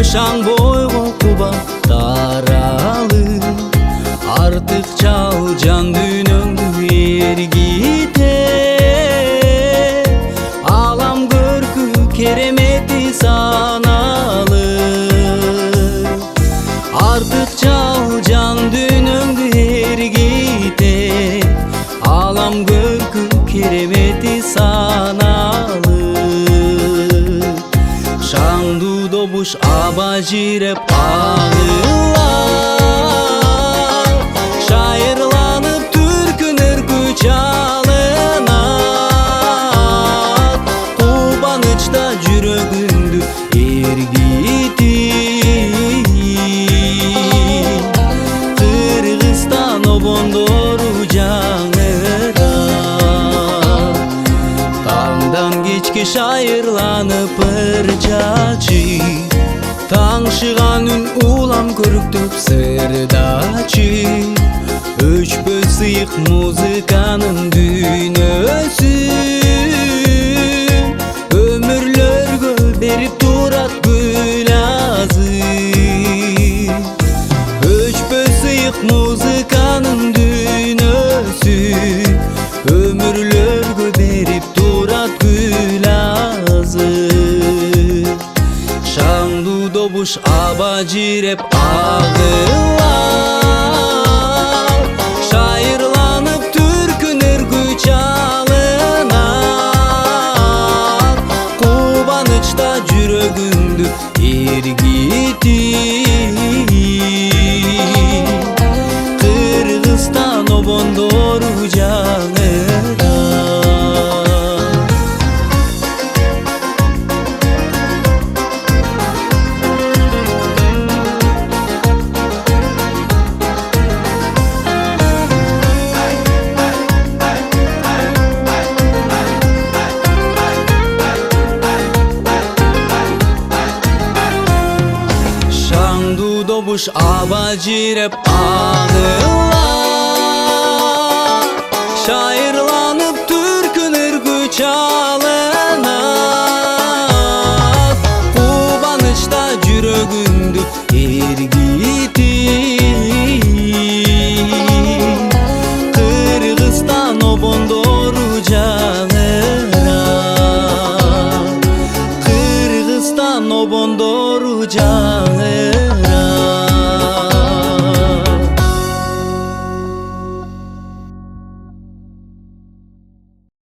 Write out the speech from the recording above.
Шаң бойға құба таралы, артық чал жан дүйнөңдү ээргите. Алам көркү керемети саналы, артық чал жан дүйнөңдү ээргите. Алам көркү керемети саналы. Шаңду добуш аба жиреп ағылар, шайырланып түркүнөр күч алынат. Кубанычта жүрөгүңдү эргити. Кыргызстан обондору жаңырат, таңдан кечке шайырланып ырчачы. Таңшыған үн улам көрүктүп сырдачы. Өчпөй сыйык музыканын дүйнөсү, өмүрлөргө берип турат гүл азы. Өчпөй сыйык музыканын дүйнөсү, өмүрлөргө берип турат гүл азы. Шаңду добуш аба жиреп ағылар, шайырланып түркүнөр күч алынат. Кубанычта жүрөгүңдү эргити. Кыргызстан обондору жаңырат. Добуш аба жиреп ағылар, шайырланып түркүнөр күч алынат. Кубанычта жүрөгүңдү эргити. Кыргызстан обондору жаңырат, Кыргызстан обондору жаңырат.